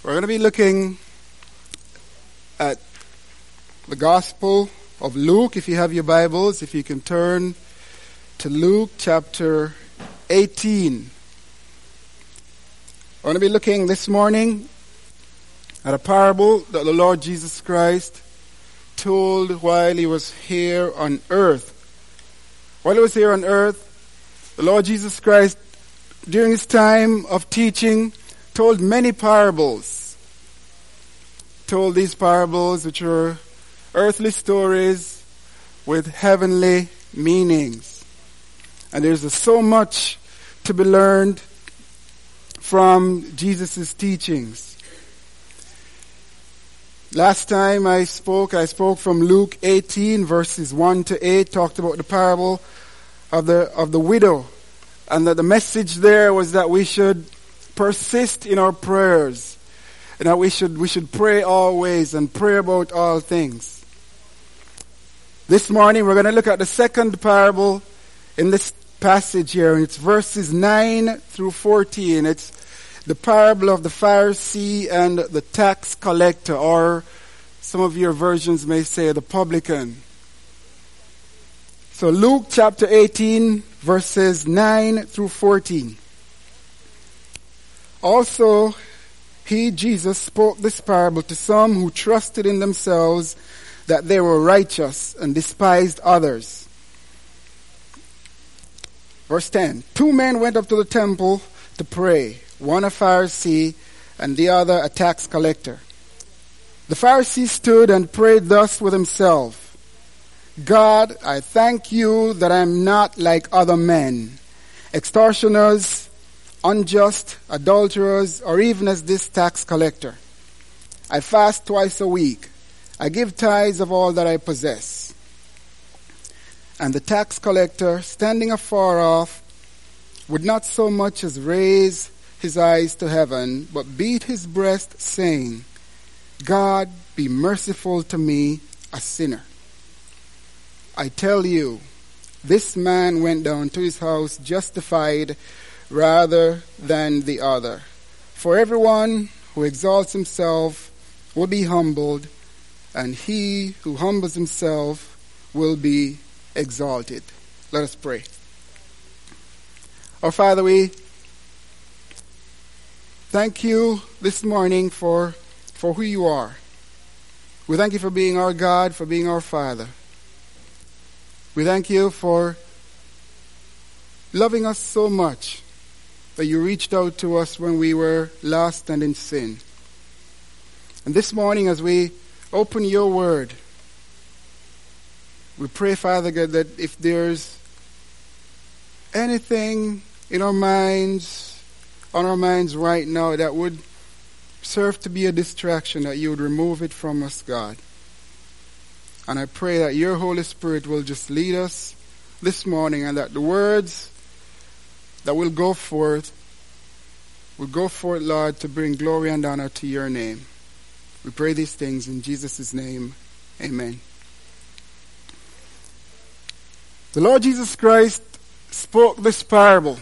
We're going to be looking at the Gospel of Luke. If you have your Bibles, if you can turn to Luke chapter 18. We're going to be looking this morning at a parable that the Lord Jesus Christ told while he was here on earth. While he was here on earth, the Lord Jesus Christ, during his time of teaching, told many parables. Told these parables which were earthly stories with heavenly meanings. And there's so much to be learned from Jesus' teachings. Last time I spoke from Luke 18 verses 1 to 8, talked about the parable of the widow. And that the message there was that we should persist in our prayers. And that we should pray always and pray about all things. This morning we're going to look at the second parable in this passage here. And it's verses 9 through 14. It's the parable of the Pharisee and the tax collector, or some of your versions may say the publican. So Luke chapter 18 verses 9 through 14. Also, he, Jesus, spoke this parable to some who trusted in themselves that they were righteous and despised others. Verse 10. 2 men went up to the temple to pray, one a Pharisee and the other a tax collector. The Pharisee stood and prayed thus with himself: God, I thank you that I am not like other men, extortioners, unjust, adulterers, or even as this tax collector. I fast twice a week. I give tithes of all that I possess. And the tax collector, standing afar off, would not so much as raise his eyes to heaven, but beat his breast, saying, God, be merciful to me, a sinner. I tell you, this man went down to his house justified rather than the other. For everyone who exalts himself will be humbled, and he who humbles himself will be exalted. Let us pray. Our Father, we thank you this morning for who you are. We thank you for being our God, for being our Father. We thank you for loving us so much that you reached out to us when we were lost and in sin. And this morning, as we open your word, we pray, Father God, that if there's anything in our minds, on our minds right now that would serve to be a distraction, that you would remove it from us, God. And I pray that your Holy Spirit will just lead us this morning, and that the words that will go forth, Lord, to bring glory and honor to your name. We pray these things in Jesus' name. Amen. The Lord Jesus Christ spoke this parable.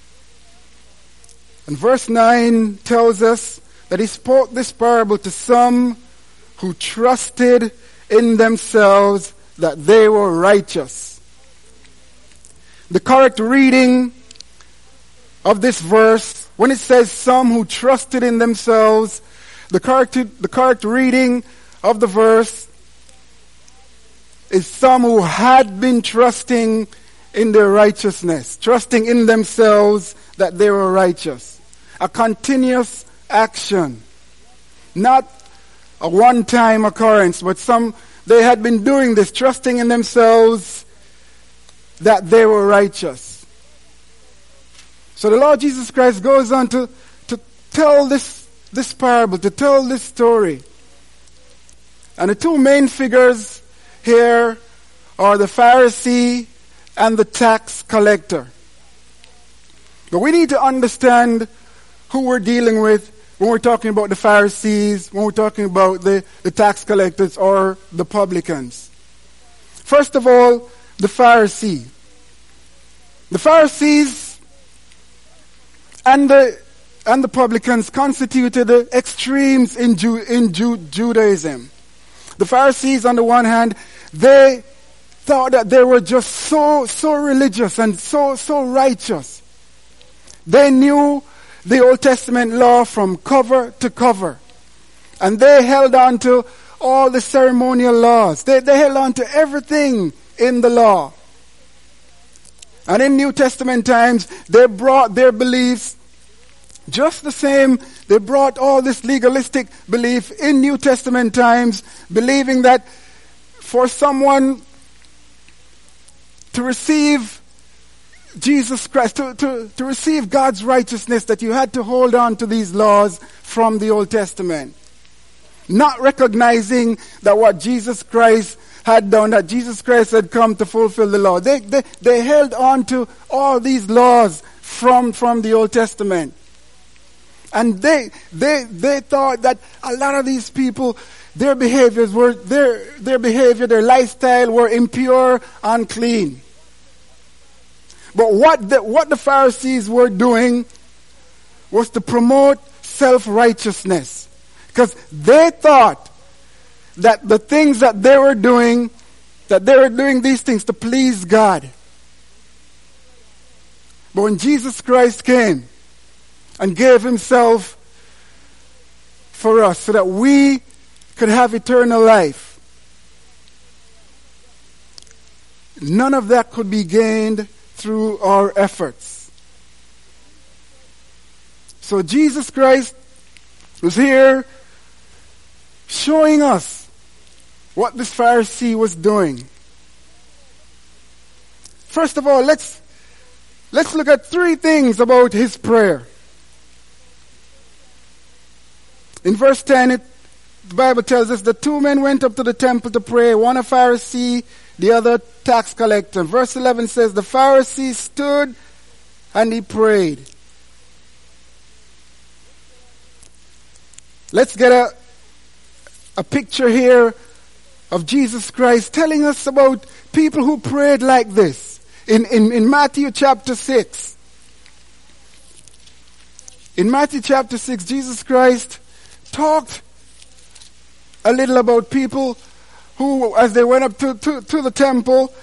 And verse 9 tells us that he spoke this parable to some who trusted in themselves that they were righteous. The correct reading of this verse, when it says some who trusted in themselves, the correct reading of the verse is some who had been trusting in their righteousness, trusting in themselves that they were righteous. A continuous action, not a one-time occurrence, but they had been doing this, trusting in themselves that they were righteous. So the Lord Jesus Christ goes on to tell this parable, to tell this story. And the two main figures here are the Pharisee and the tax collector. But we need to understand who we're dealing with when we're talking about the Pharisees, when we're talking about the tax collectors or the publicans. First of all, the Pharisee. The Pharisees and the and the publicans constituted the extremes in Judaism. The Pharisees, on the one hand, they thought that they were just so religious and so righteous. They knew the Old Testament law from cover to cover. And they held on to all the ceremonial laws. They held on to everything in the law. And in New Testament times, they brought their beliefs just the same. They brought all this legalistic belief in New Testament times, believing that for someone to receive Jesus Christ, to receive God's righteousness, that you had to hold on to these laws from the Old Testament. Not recognizing that what Jesus Christ had done, that Jesus Christ had come to fulfill the law. They held on to all these laws from the Old Testament. And they thought that a lot of these people, their behaviors were, their behavior, their lifestyle were impure, unclean. But what the Pharisees were doing was to promote self-righteousness. Because they thought that the things that they were doing these things to please God. But when Jesus Christ came and gave himself for us so that we could have eternal life, none of that could be gained through our efforts. So Jesus Christ was here showing us what this Pharisee was doing. First of all, let's look at three things about his prayer. In verse 10, the Bible tells us the two men went up to the temple to pray, one a Pharisee, the other tax collector. Verse 11 says, the Pharisee stood and he prayed. Let's get a picture here of Jesus Christ telling us about people who prayed like this. In Matthew chapter 6. In Matthew chapter 6, Jesus Christ talked a little about people who, as they went up to the temple,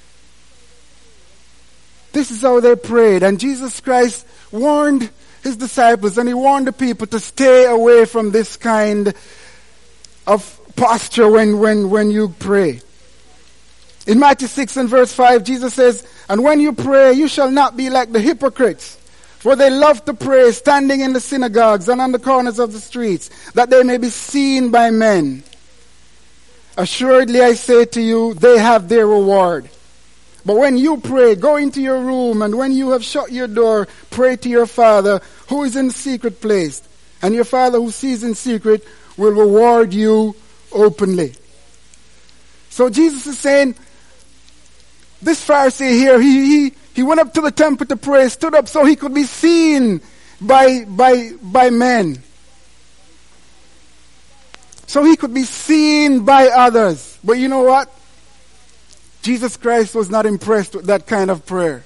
this is how they prayed. And Jesus Christ warned his disciples and he warned the people to stay away from this kind of posture when you pray. In Matthew 6 and verse 5, Jesus says, and when you pray, you shall not be like the hypocrites, for they love to pray standing in the synagogues and on the corners of the streets, that they may be seen by men. Assuredly I say to you, they have their reward. But when you pray, go into your room, and when you have shut your door, pray to your Father who is in the secret place. And your Father who sees in secret will reward you openly. So Jesus is saying, this Pharisee here, he went up to the temple to pray, stood up so he could be seen by men. So he could be seen by others. But you know what? Jesus Christ was not impressed with that kind of prayer.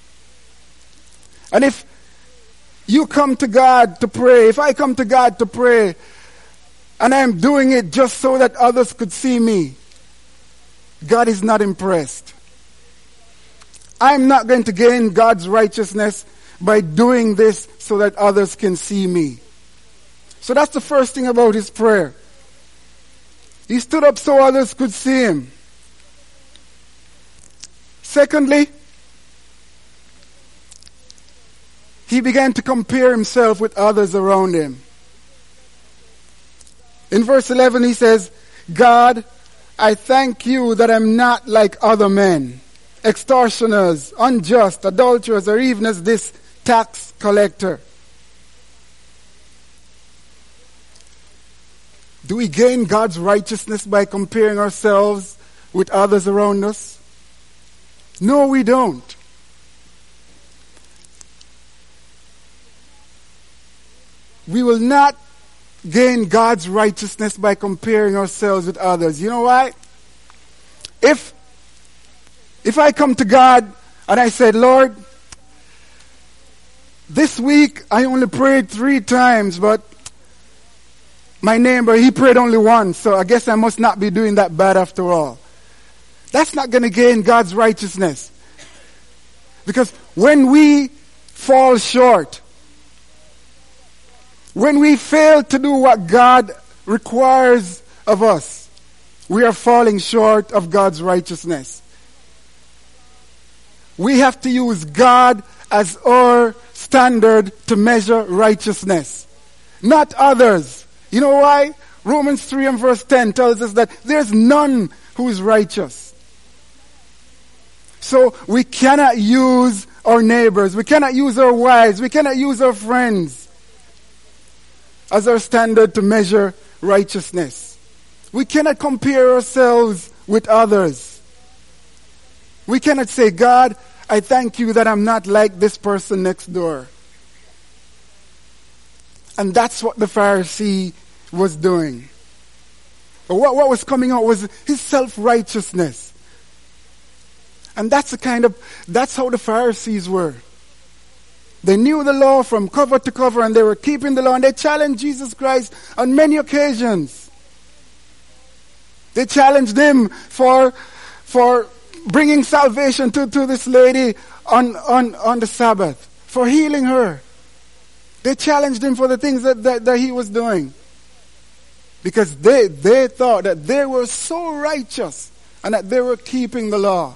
And if you come to God to pray, if I come to God to pray, and I'm doing it just so that others could see me, God is not impressed. I'm not going to gain God's righteousness by doing this so that others can see me. So that's the first thing about his prayer. He stood up so others could see him. Secondly, he began to compare himself with others around him. In verse 11 he says, God, I thank you that I'm not like other men, extortioners, unjust, adulterers, or even as this tax collector. Do we gain God's righteousness by comparing ourselves with others around us? No, we don't. We will not gain God's righteousness by comparing ourselves with others. You know why? If I come to God and I said, Lord, this week I only prayed 3 times, but my neighbor, he prayed only once, so I guess I must not be doing that bad after all. That's not going to gain God's righteousness. Because when we fall short, when we fail to do what God requires of us, we are falling short of God's righteousness. We have to use God as our standard to measure righteousness, not others. You know why? Romans 3 and verse 10 tells us that there's none who is righteous. So we cannot use our neighbors, we cannot use our wives, we cannot use our friends as our standard to measure righteousness. We cannot compare ourselves with others. We cannot say, God, I thank you that I'm not like this person next door. And that's what the Pharisee was doing. But what was coming out was his self-righteousness. And that's how the Pharisees were. They knew the law from cover to cover, and they were keeping the law, and they challenged Jesus Christ on many occasions. They challenged him for bringing salvation to this lady on the Sabbath, for healing her. They challenged him for the things that he was doing. Because they thought that they were so righteous and that they were keeping the law.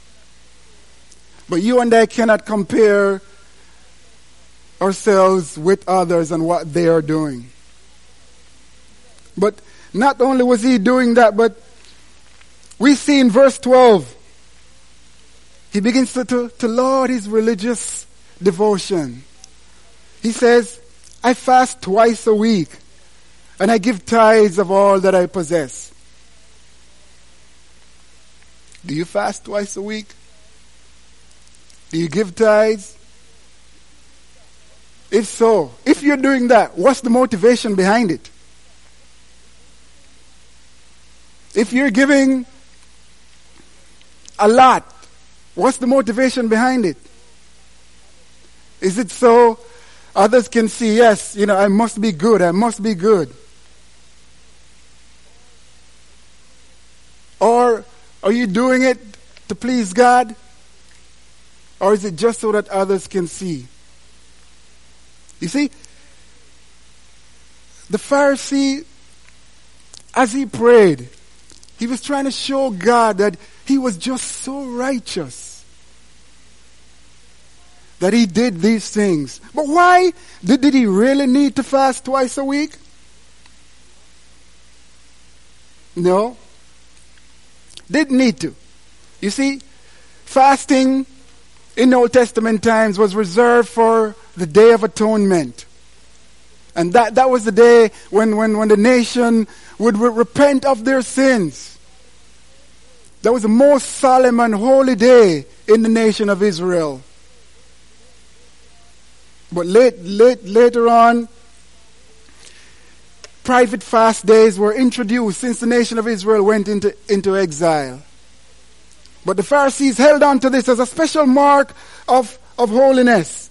But you and I cannot compare ourselves with others and what they are doing. But not only was he doing that, but we see in verse 12, he begins to laud his religious devotion. He says, I fast twice a week, and I give tithes of all that I possess. Do you fast twice a week? Do you give tithes? If so, if you're doing that, what's the motivation behind it? If you're giving a lot, what's the motivation behind it? Is it so others can see, yes, I must be good, I must be good? Or are you doing it to please God? Or is it just so that others can see? You see, the Pharisee, as he prayed, he was trying to show God that he was just so righteous that he did these things. But why? Did he really need to fast twice a week? No. Didn't need to. You see, fasting in Old Testament times was reserved for the Day of Atonement. And that was the day when the nation would repent of their sins. That was the most solemn and holy day in the nation of Israel. But later on, private fast days were introduced since the nation of Israel went into exile. But the Pharisees held on to this as a special mark of holiness.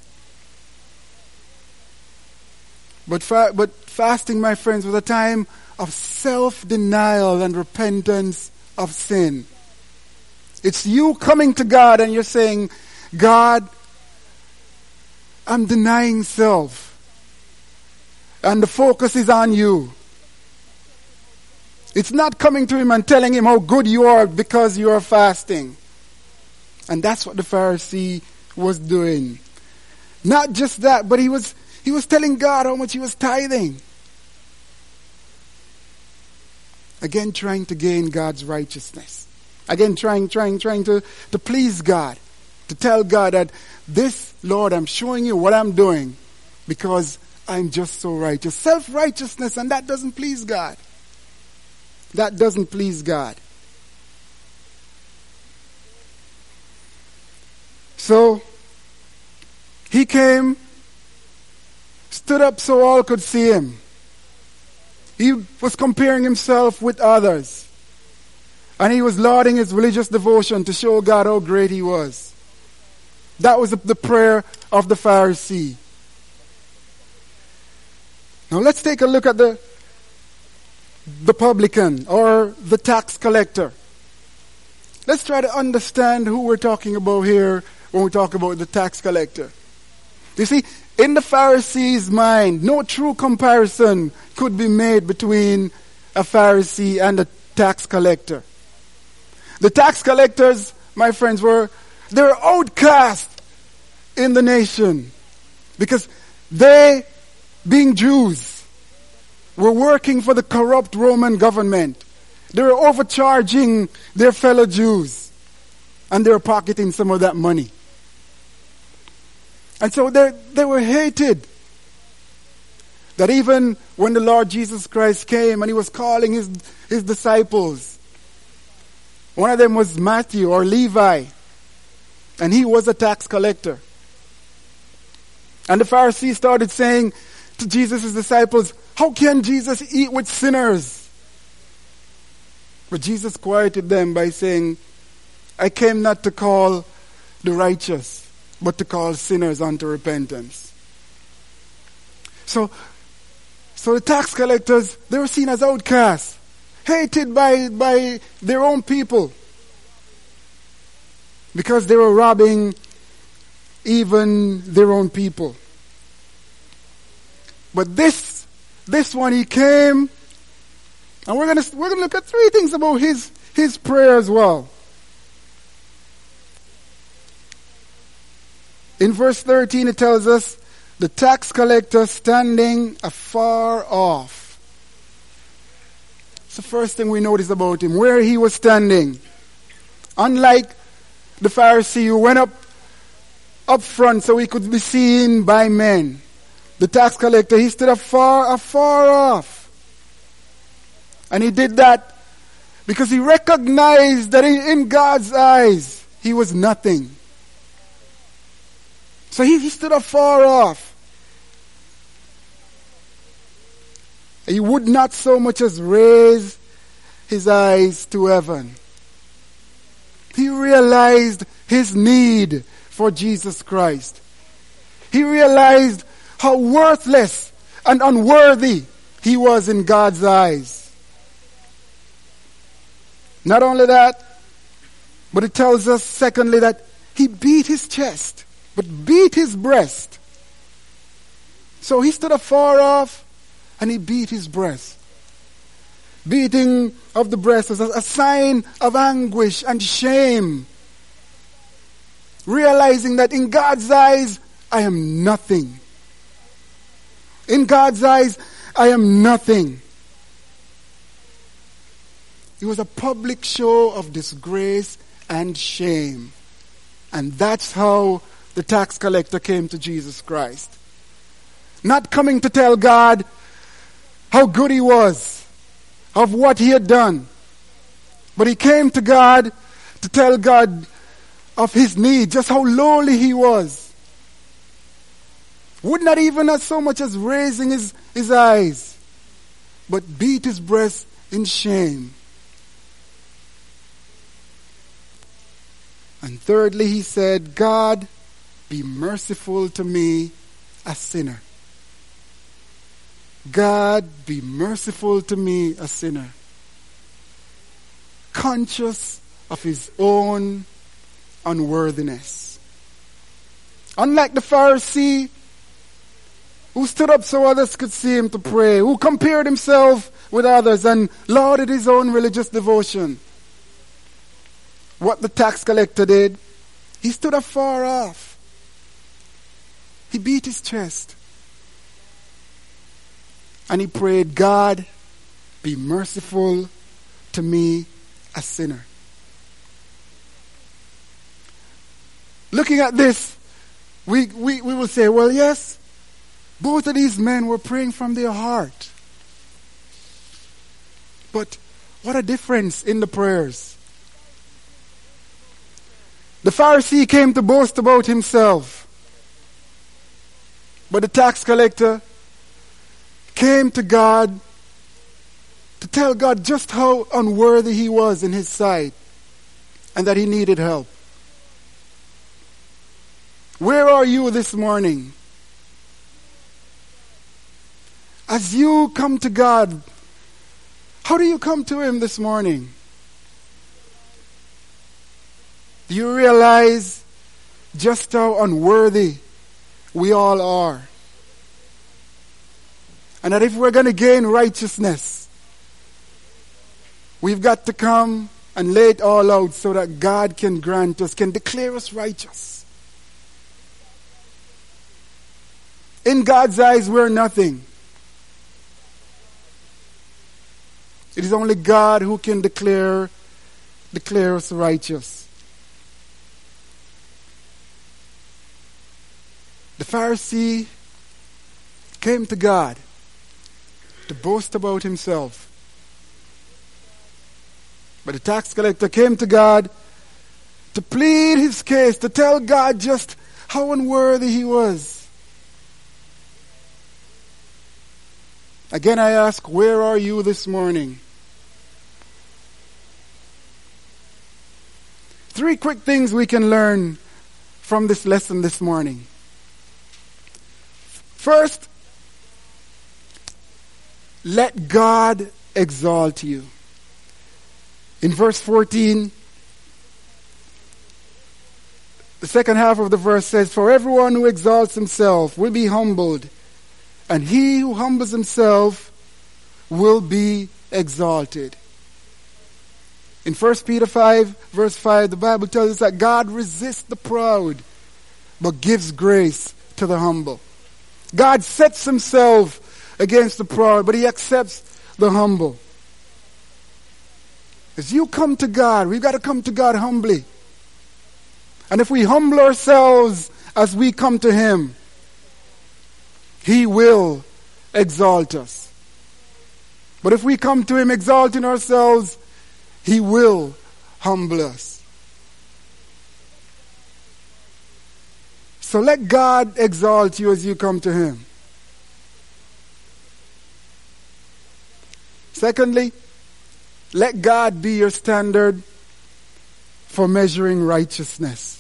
But fasting, my friends, was a time of self-denial and repentance of sin. It's you coming to God and you're saying, God, I'm denying self. And the focus is on you. It's not coming to him and telling him how good you are because you are fasting. And that's what the Pharisee was doing. Not just that, but he was telling God how much he was tithing. Again, trying to gain God's righteousness. Again, trying to please God. To tell God that this, Lord, I'm showing you what I'm doing because I'm just so righteous. Self-righteousness, and that doesn't please God. That doesn't please God. So, he came, stood up so all could see him. He was comparing himself with others. And he was lauding his religious devotion to show God how great he was. That was the prayer of the Pharisee. Now let's take a look at the publican or the tax collector. Let's try to understand who we're talking about here when we talk about the tax collector. You see, in the Pharisees' mind, no true comparison could be made between a Pharisee and a tax collector. The tax collectors, my friends, were outcast in the nation because they, being Jews, were working for the corrupt Roman government. They were overcharging their fellow Jews, and they were pocketing some of that money. And so they were hated. That even when the Lord Jesus Christ came and he was calling his disciples, one of them was Matthew or Levi, and he was a tax collector. And the Pharisees started saying to Jesus' disciples, how can Jesus eat with sinners? But Jesus quieted them by saying, I came not to call the righteous, but to call sinners unto repentance. So the tax collectors, they were seen as outcasts, hated by their own people, because they were robbing even their own people. But this one, he came, and we're gonna look at three things about his prayer as well. In verse 13 it tells us, the tax collector standing afar off. It's the first thing we notice about him, where he was standing. Unlike the Pharisee who went up front so he could be seen by men, the tax collector, he stood afar off. And he did that because he recognized that in God's eyes, he was nothing. So he stood afar off. He would not so much as raise his eyes to heaven. He realized his need for Jesus Christ. He realized how worthless and unworthy he was in God's eyes. Not only that, but it tells us secondly that he beat his chest, but beat his breast. So he stood afar off and he beat his breast. Beating of the breast was a sign of anguish and shame. Realizing that in God's eyes, I am nothing. In God's eyes, I am nothing. It was a public show of disgrace and shame. And that's how the tax collector came to Jesus Christ. Not coming to tell God how good he was, of what he had done. But he came to God to tell God of his need, just how lowly he was. Would not even as so much as raising his eyes, but beat his breast in shame. And thirdly, he said, God, be merciful to me, a sinner. God, be merciful to me, a sinner. Conscious of his own unworthiness. Unlike the Pharisee, who stood up so others could see him to pray, who compared himself with others and lauded his own religious devotion. What the tax collector did, he stood afar off. He beat his chest. And he prayed, God, be merciful to me, a sinner. Looking at this, we will say, well, yes, both of these men were praying from their heart. But what a difference in the prayers. The Pharisee came to boast about himself. But the tax collector came to God to tell God just how unworthy he was in his sight and that he needed help. Where are you this morning? As you come to God, how do you come to Him this morning? Do you realize just how unworthy we all are? And that if we're going to gain righteousness, we've got to come and lay it all out so that God can grant us, can declare us righteous. In God's eyes, we're nothing. It is only God who can declare us righteous. The Pharisee came to God to boast about himself. But the tax collector came to God to plead his case, to tell God just how unworthy he was. Again, I ask, where are you this morning? 3 quick things we can learn from this lesson this morning. First, let God exalt you. In verse 14, the second half of the verse says, "For everyone who exalts himself will be humbled, and he who humbles himself will be exalted." In 1 Peter 5, verse 5, the Bible tells us that God resists the proud, but gives grace to the humble. God sets himself against the proud, but he accepts the humble. As you come to God, we've got to come to God humbly. And if we humble ourselves as we come to him, he will exalt us. But if we come to him exalting ourselves, he will humble us. So let God exalt you as you come to him. Secondly, let God be your standard for measuring righteousness.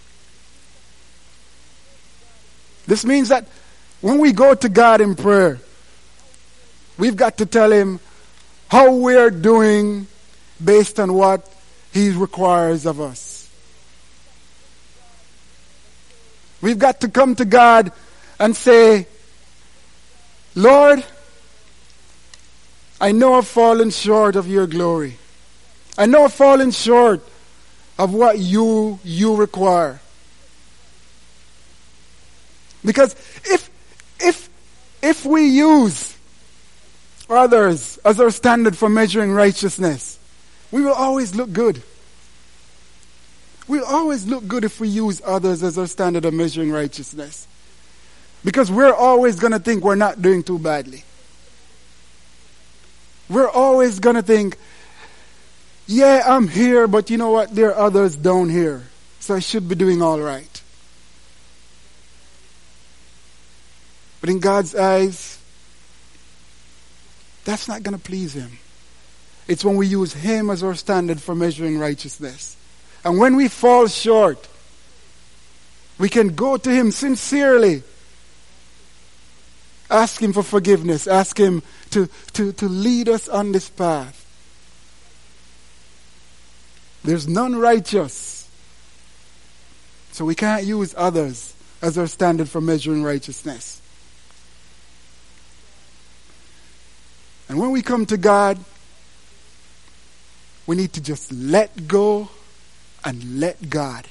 This means that when we go to God in prayer, we've got to tell him how we're doing based on what he requires of us. We've got to come to God and say, "Lord, I know I've fallen short of your glory. I know I've fallen short of what you require." Because if we use others as our standard for measuring righteousness, we will always look good. We'll always look good if we use others as our standard of measuring righteousness. Because we're always going to think we're not doing too badly. We're always going to think, yeah, I'm here, but you know what? There are others down here. So I should be doing all right. But in God's eyes, that's not going to please him. It's when we use him as our standard for measuring righteousness. And when we fall short, we can go to him sincerely. Ask him for forgiveness. Ask him to lead us on this path. There's none righteous. So we can't use others as our standard for measuring righteousness. And when we come to God, we need to just let go and let God.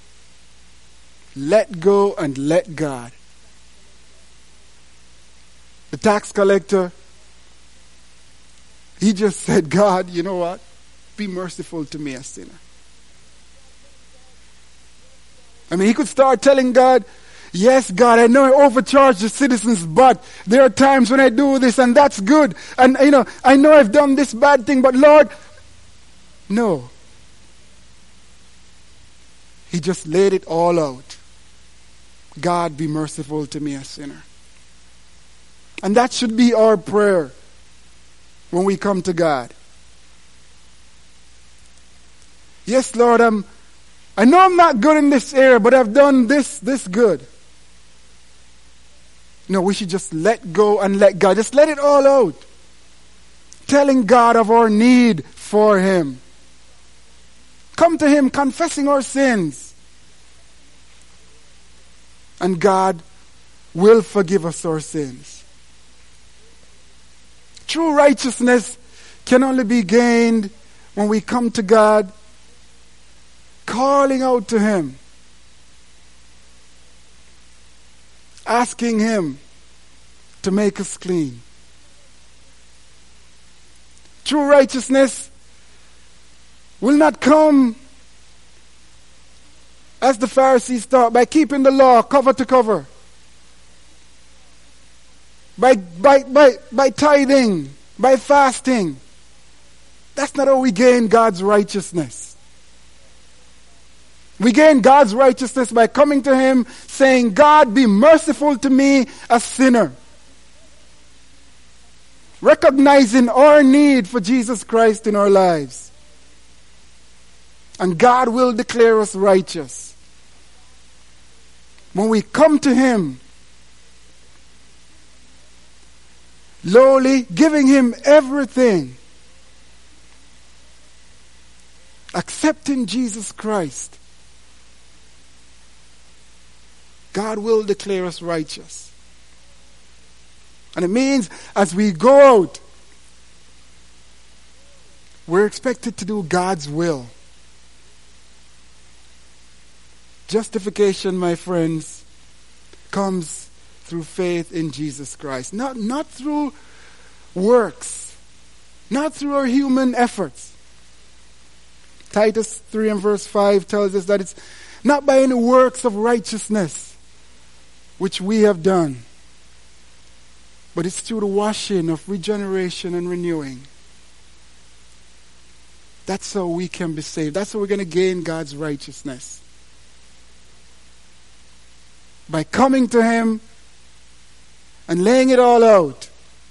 Let go and let God. The tax collector, he just said, "God, you know what? Be merciful to me, a sinner." I mean, he could start telling God, "Yes, God, I know I overcharged the citizens, but there are times when I do this and that's good. And, I know I've done this bad thing, but Lord," no. He just laid it all out. "God, be merciful to me, a sinner." And that should be our prayer when we come to God. "Yes, Lord, I know I'm not good in this area, but I've done this good. No, we should just let go and let God. Just let it all out. Telling God of our need for Him. Come to Him confessing our sins. And God will forgive us our sins. True righteousness can only be gained when we come to God, calling out to Him, asking Him to make us clean. True righteousness will not come, as the Pharisees thought, by keeping the law cover to cover, by tithing, by fasting. That's not how we gain God's righteousness. We gain God's righteousness by coming to Him saying, God, be merciful to me, a sinner. Recognizing our need for Jesus Christ in our lives. And God will declare us righteous. When we come to Him, lowly, giving Him everything, accepting Jesus Christ, God will declare us righteous. And it means as we go out, we're expected to do God's will. Justification, my friends, comes through faith in Jesus Christ. Not through works. Not through our human efforts. Titus 3 and verse 5 tells us that it's not by any works of righteousness which we have done, but it's through the washing of regeneration and renewing. That's how we can be saved. That's how we're going to gain God's righteousness. By coming to Him and laying it all out.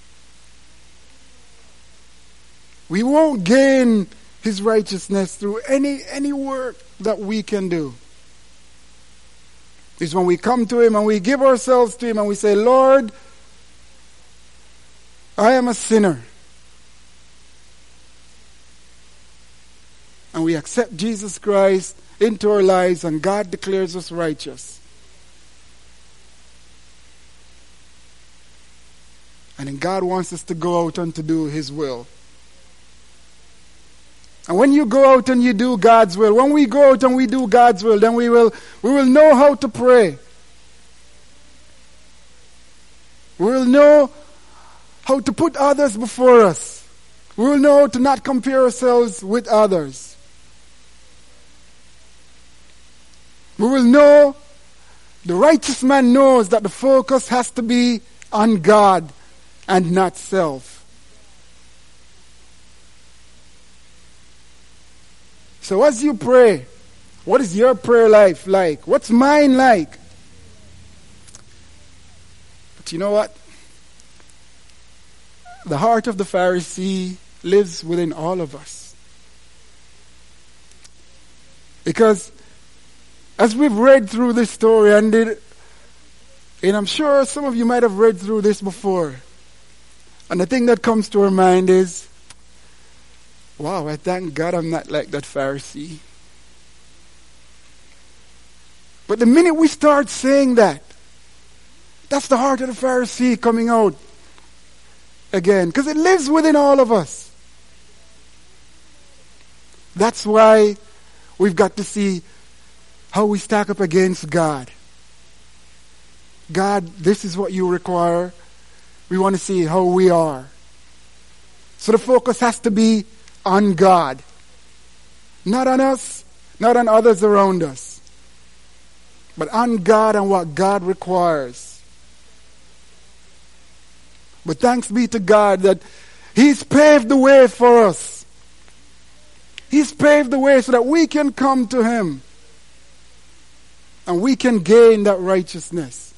We won't gain His righteousness through any work that we can do. It's when we come to Him and we give ourselves to Him and we say, Lord, I am a sinner. And we accept Jesus Christ into our lives and God declares us righteous. And then God wants us to go out and to do His will. And when you go out and you do God's will, when we go out and we do God's will, then we will know how to pray. We will know how to put others before us. We will know how to not compare ourselves with others. We will know, the righteous man knows that the focus has to be on God and not self. So as you pray, what is your prayer life like? What's mine like? But you know what? The heart of the Pharisee lives within all of us. Because as we've read through this story, and I'm sure some of you might have read through this before, and the thing that comes to our mind is, wow, I thank God I'm not like that Pharisee. But the minute we start saying that, that's the heart of the Pharisee coming out again, because it lives within all of us. That's why we've got to see how we stack up against God. God, this is what you require. We want to see how we are. So the focus has to be on God. Not on us, not on others around us, but on God and what God requires. But thanks be to God that He's paved the way for us. He's paved the way so that we can come to Him and we can gain that righteousness.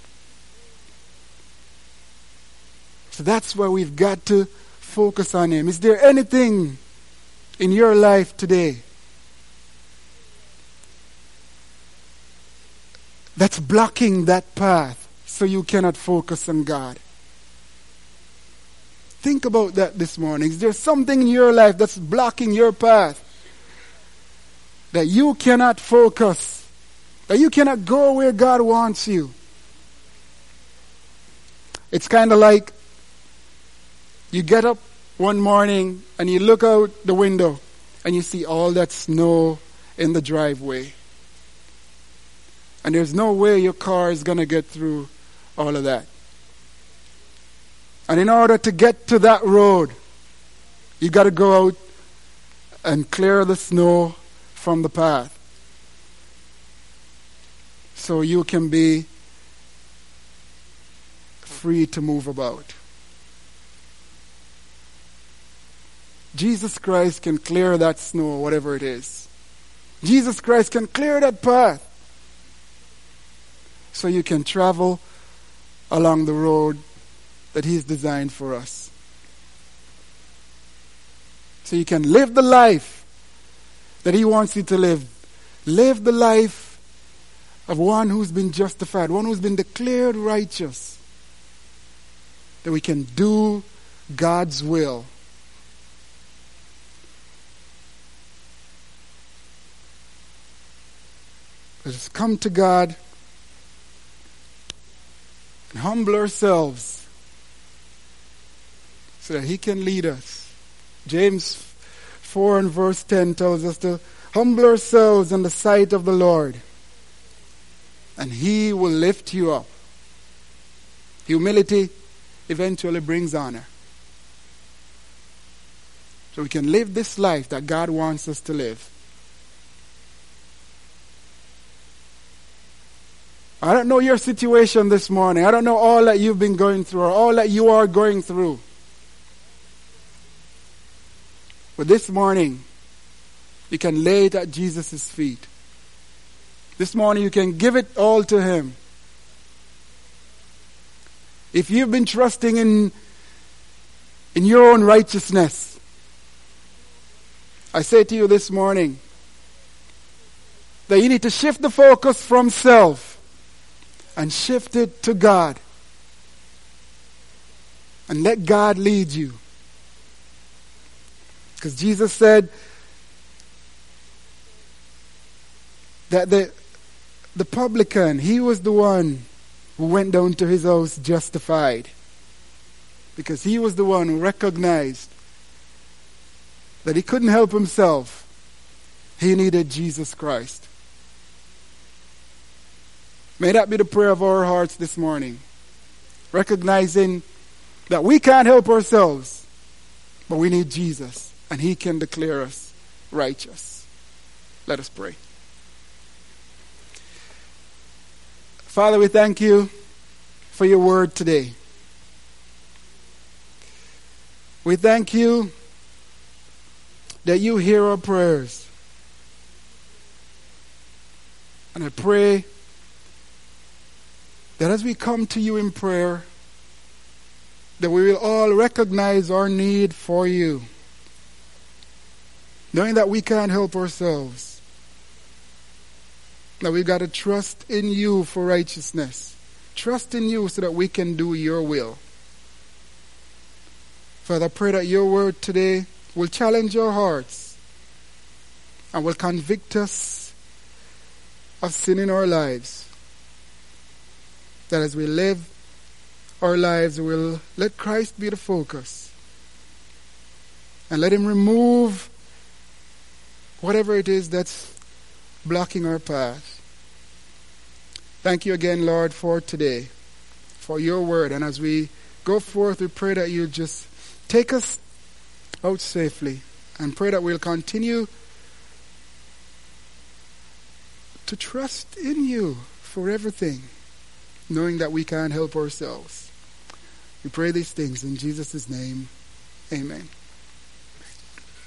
So that's why we've got to focus on Him. Is there anything in your life today that's blocking that path so you cannot focus on God. Think about that this morning. Is there something in your life that's blocking your path? That you cannot focus? That you cannot go where God wants you? It's kind of like you get up one morning and you look out the window and you see all that snow in the driveway. And there's no way your car is going to get through all of that. And in order to get to that road, you got to go out and clear the snow from the path, so you can be free to move about. Jesus Christ can clear that snow, whatever it is. Jesus Christ can clear that path, so you can travel along the road that He's designed for us. So you can live the life that He wants you to live. Live the life of one who's been justified, one who's been declared righteous. That we can do God's will. Let us come to God and humble ourselves so that He can lead us. James 4 and verse 10 tells us to humble ourselves in the sight of the Lord, and He will lift you up. Humility eventually brings honor. So we can live this life that God wants us to live. I don't know your situation this morning. I don't know all that you've been going through or all that you are going through. But this morning, you can lay it at Jesus' feet. This morning, you can give it all to Him. If you've been trusting in your own righteousness, I say to you this morning that you need to shift the focus from self and shift it to God. And let God lead you. Because Jesus said that the publican, he was the one who went down to his house justified. Because he was the one who recognized that he couldn't help himself. He needed Jesus Christ. May that be the prayer of our hearts this morning. Recognizing that we can't help ourselves, but we need Jesus. And He can declare us righteous. Let us pray. Father, we thank You for Your word today. We thank You that You hear our prayers. And I pray that as we come to You in prayer, that we will all recognize our need for You. Knowing that we can't help ourselves. That we've got to trust in You for righteousness. Trust in You so that we can do Your will. Father, I pray that Your word today will challenge our hearts and will convict us of sin in our lives. That as we live our lives, we'll let Christ be the focus. And let Him remove whatever it is that's blocking our path. Thank You again, Lord, for today, for Your word. And as we go forth, we pray that You just take us out safely, and pray that we'll continue to trust in You for everything, knowing that we can't help ourselves. We pray these things in Jesus' name. Amen.